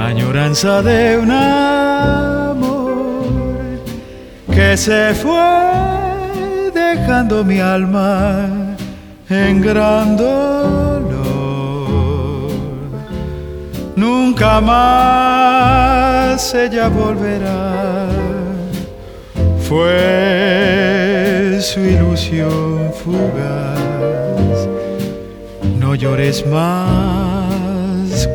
añoranza de un amor que se fue dejando mi alma en gran dolor. Nunca más ella volverá, fue su ilusión fugaz. No llores más,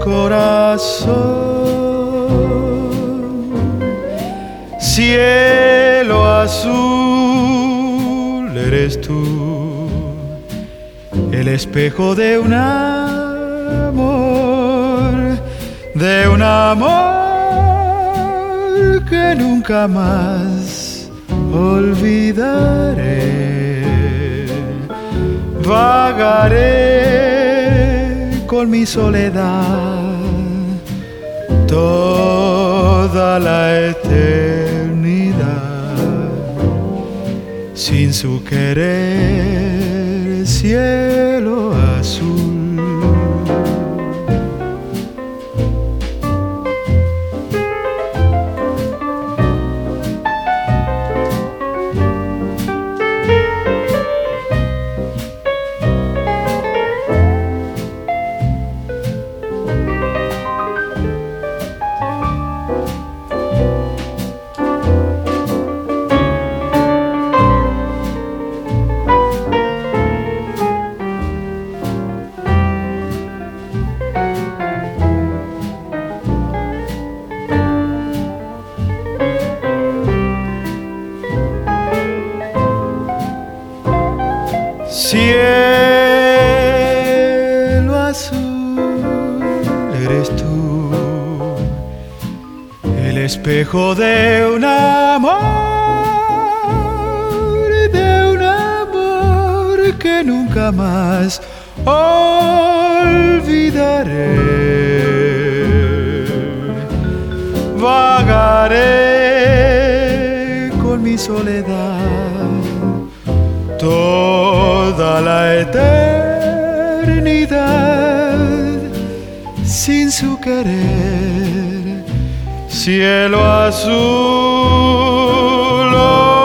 corazón. Cielo azul eres tú, el espejo de un amor que nunca más olvidaré. Vagaré con mi soledad toda la eternidad, sin su querer, cielo azul. Cielo azul eres tú, el espejo de un amor que nunca más olvidaré. Vagaré con mi soledad toda la eternidad, sin su querer, cielo azul.